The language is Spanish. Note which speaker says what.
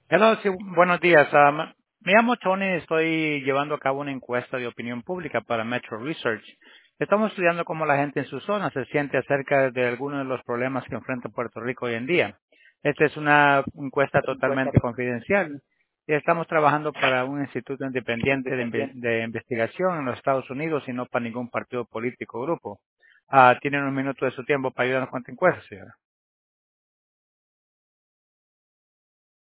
Speaker 1: Hello, sí, buenos días. Me llamo Tony y estoy llevando a cabo una encuesta de opinión pública para Metro Research. Estamos estudiando cómo la gente en su zona se siente acerca de algunos de los problemas que enfrenta Puerto Rico hoy en día. Esta es una encuesta totalmente confidencial y estamos trabajando para un instituto independiente de investigación en los Estados Unidos y no para ningún partido político o grupo. ¿Tienen un minuto de su tiempo para ayudarnos con esta encuesta, señora?